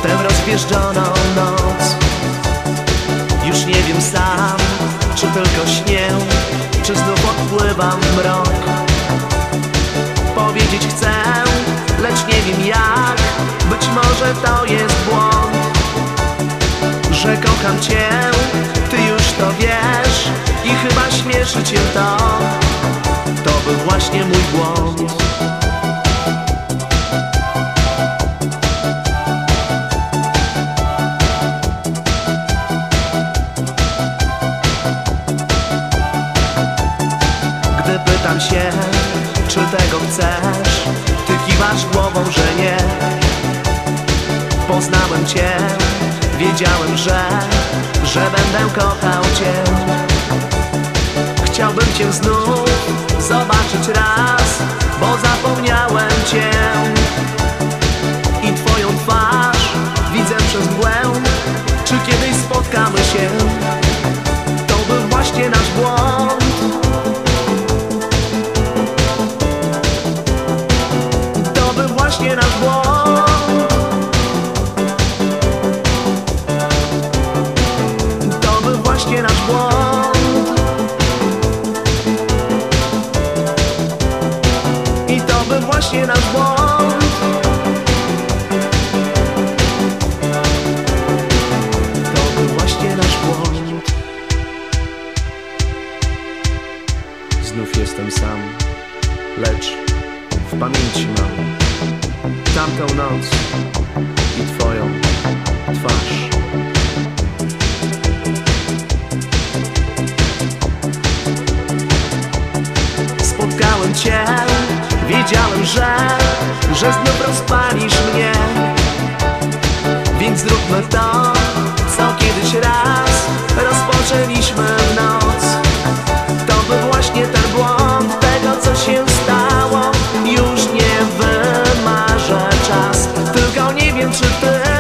w tę rozwieżdżoną noc. Już nie wiem sam, czy tylko śnię, czy znów odpływam w mrok. Powiedzieć chcę, lecz nie wiem jak, być może to jest błąd. Że kocham cię, ty już to wiesz i chyba śmieszy cię to. To był właśnie mój błąd. Gdy pytam się, czy tego chcesz, ty kiwasz głową, że nie. Poznałem cię, wiedziałem, że będę kochał cię. Chciałbym cię znów zobaczyć raz, bo zapomniałem cię. I twoją twarz widzę przez mgłę. Czy kiedyś spotkamy się? To był właśnie nasz błąd. To był właśnie nasz błąd. To był właśnie nasz błąd. I to był właśnie nasz błąd. To był właśnie nasz błąd. Znów jestem sam, lecz w pamięci mam tamtą noc i twoją twarz. Spotkałem cię, wiedziałem, że znów rozpalisz mnie. Więc zróbmy to, co kiedyś raz rozpoczęliśmy w noc. To był właśnie ten błąd, tego co się stało już nie wymarzę czas. Tylko nie wiem, czy ty